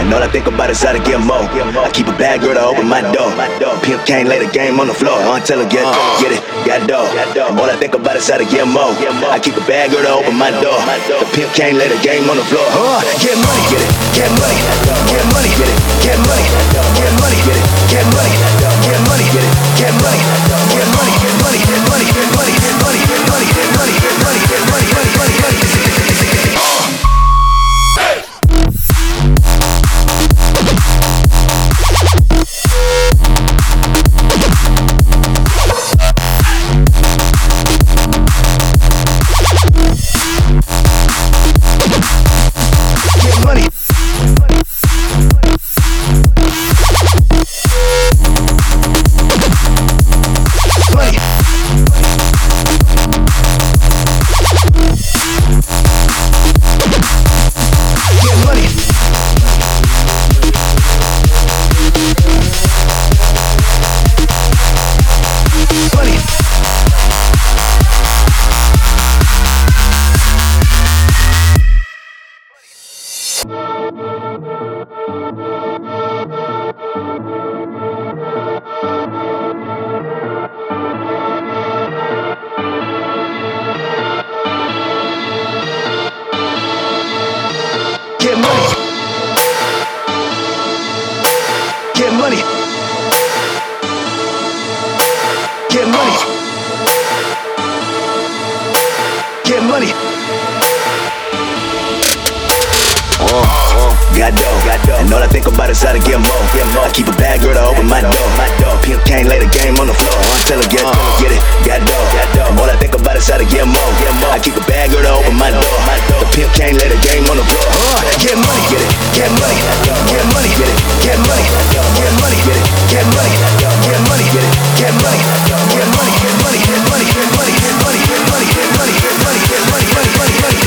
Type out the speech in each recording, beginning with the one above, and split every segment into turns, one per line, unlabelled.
And all I think about is how to get more. I keep a bad girl to open my door. Pimp can't lay the game on the floor until I get it, got dough. And all I think about is how to get more. I keep a bad girl to open my door. The pimp can't lay the game on the floor. Get money, get it, get money, get money, get it, get money, get money, get it, get money, get money, get it, get money, get money, get money, get money, get money, get money, get money, get money, get money, get money, get money, get money. Get money. Get money. Get money. Get money. Got dough. And all I think about is how to get more. I keep a bad girl to open my door. Pimp can't lay the game on the floor until I get it, got dough. And all I think about is how to get more. I keep a bad girl to open my door. The pimp can't lay the game on the floor. Get money, get it, get money, get money, get it, get money, get money, get it, get money, get money, get it, get money, get money, get money, get money, get money, get money, get money, get money, get money, get money, get money, get money.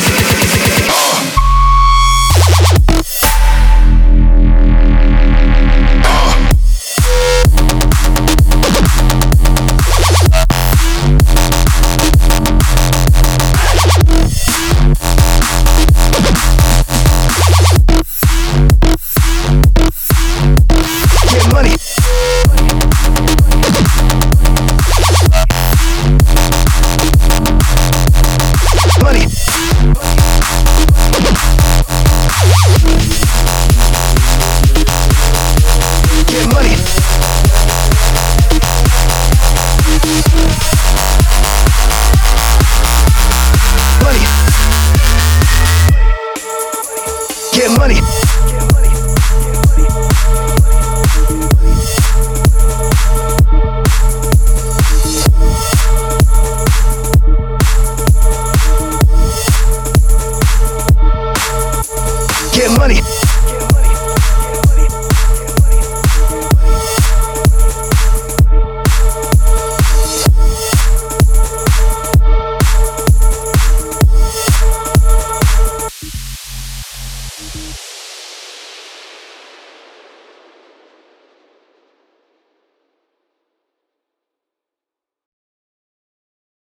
Get money. Get money.